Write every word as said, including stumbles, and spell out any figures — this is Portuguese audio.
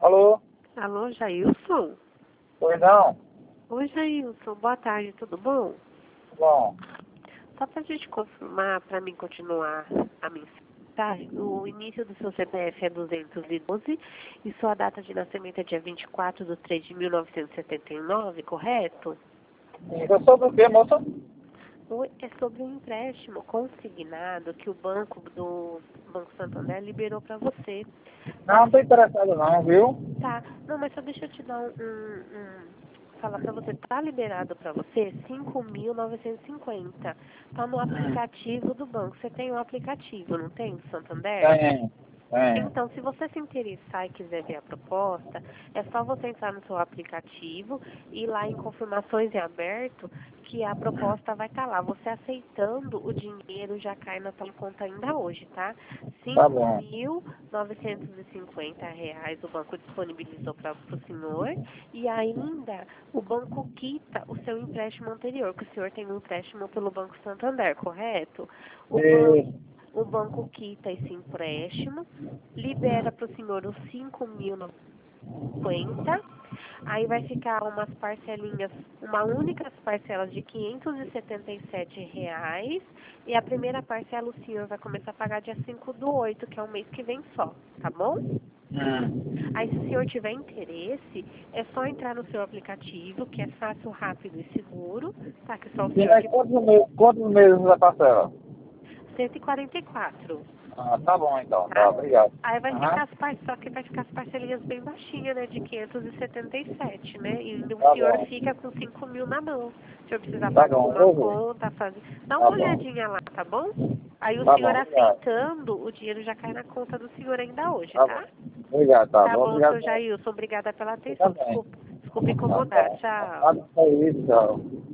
Alô? Alô, Jailson? Pois não? Oi, Jailson. Boa tarde, tudo bom? Bom, Só pra gente confirmar, pra mim continuar a mensagem, o início do seu C P F é duzentos e doze e sua data de nascimento é dia vinte e quatro de três de mil novecentos e setenta e nove, correto? isso é sobre o quê, moça? Oi, é sobre um empréstimo consignado que o banco do Banco Santander liberou pra você. Não, não tô interessado não, viu? Tá, não, mas só deixa eu te dar um, um, um- falar pra você, tá liberado pra você cinco mil novecentos e cinquenta. Tá no Hum, aplicativo do banco. Você tem o aplicativo, não tem, do Santander? tem, tem. Então, se você se interessar e quiser ver a proposta, é só você entrar no seu aplicativo e ir lá em confirmações em aberto, que a proposta vai estar lá. Você aceitando, o dinheiro já cai na sua conta ainda hoje, tá? Tá cinco bom. mil novecentos e cinquenta reais o banco disponibilizou para o senhor e ainda o banco quita o seu empréstimo anterior, que o senhor tem um empréstimo pelo Banco Santander, correto? O banco E, o banco quita esse empréstimo, libera para o senhor os cinco mil e cinquenta, aí vai ficar umas parcelinhas, uma única parcela de quinhentos e setenta e sete reais, e a primeira parcela o senhor vai começar a pagar dia cinco do oito, que é o mês que vem só, tá bom? hum. Aí se o senhor tiver interesse, é só entrar no seu aplicativo, que é fácil, rápido e seguro, tá? Que só o E senhor aí, que... quantos meses, quantos meses da parcela? cento e quarenta e quatro. Ah, tá bom então, tá, Tá? obrigado. Aí vai ficar Aham, as par... só que vai ficar as parcelinhas bem baixinhas, né? De quinhentos e setenta e sete, né? E ainda o tá senhor bom, fica com cinco mil na mão. Se o senhor precisar tá pagar bom, alguma eu vou. conta, fazer. Dá uma Tá bom, olhadinha lá, tá bom? Aí o tá bom, senhor obrigado. aceitando, o dinheiro já cai na conta do senhor ainda hoje, Tá bom. tá? Obrigado, tá Tá bom, bom, obrigado. seu Jailson. Obrigada pela Você atenção. também. Desculpa, desculpa Tá incomodar. bom. Tchau. Nada pra isso, tchau.